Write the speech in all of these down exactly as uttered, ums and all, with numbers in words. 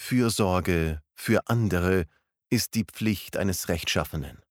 Fürsorge für andere ist die Pflicht eines Rechtschaffenen.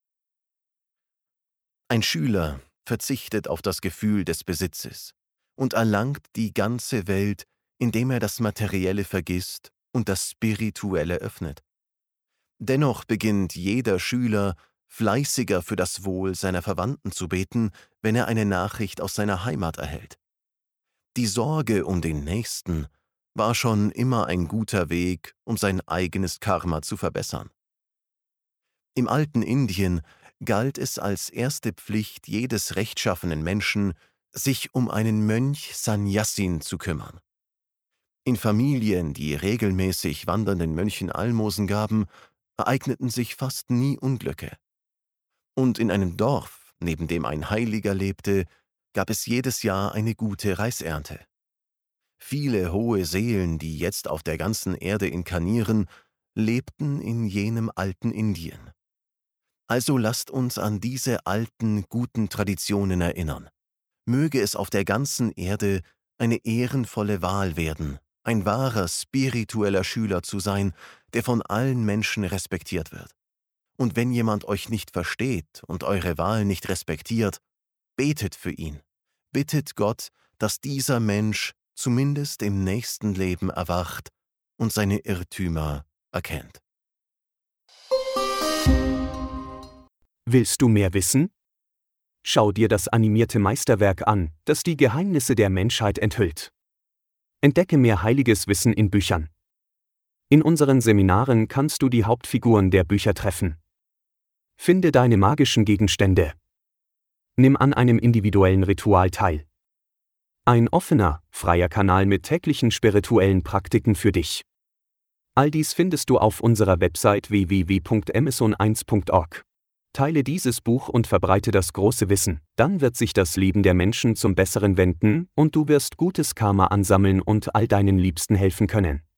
Ein Schüler verzichtet auf das Gefühl des Besitzes und erlangt die ganze Welt, indem er das Materielle vergisst und das Spirituelle öffnet. Dennoch beginnt jeder Schüler, fleißiger für das Wohl seiner Verwandten zu beten, wenn er eine Nachricht aus seiner Heimat erhält. Die Sorge um den Nächsten war schon immer ein guter Weg, um sein eigenes Karma zu verbessern. Im alten Indien galt es als erste Pflicht jedes rechtschaffenen Menschen, sich um einen Mönch Sannyasin zu kümmern. In Familien, die regelmäßig wandernden Mönchen Almosen gaben, ereigneten sich fast nie Unglücke. Und in einem Dorf, neben dem ein Heiliger lebte, gab es jedes Jahr eine gute Reisernte. Viele hohe Seelen, die jetzt auf der ganzen Erde inkarnieren, lebten in jenem alten Indien. Also lasst uns an diese alten, guten Traditionen erinnern. Möge es auf der ganzen Erde eine ehrenvolle Wahl werden, ein wahrer spiritueller Schüler zu sein, der von allen Menschen respektiert wird. Und wenn jemand euch nicht versteht und eure Wahl nicht respektiert, betet für ihn. Bittet Gott, dass dieser Mensch zumindest im nächsten Leben erwacht und seine Irrtümer erkennt. Willst du mehr wissen? Schau dir das animierte Meisterwerk an, das die Geheimnisse der Menschheit enthüllt. Entdecke mehr heiliges Wissen in Büchern. In unseren Seminaren kannst du die Hauptfiguren der Bücher treffen. Finde deine magischen Gegenstände. Nimm an einem individuellen Ritual teil. Ein offener, freier Kanal mit täglichen spirituellen Praktiken für dich. All dies findest du auf unserer Website w w w punkt amazon eins punkt org. Teile dieses Buch und verbreite das große Wissen, dann wird sich das Leben der Menschen zum Besseren wenden und du wirst gutes Karma ansammeln und all deinen Liebsten helfen können.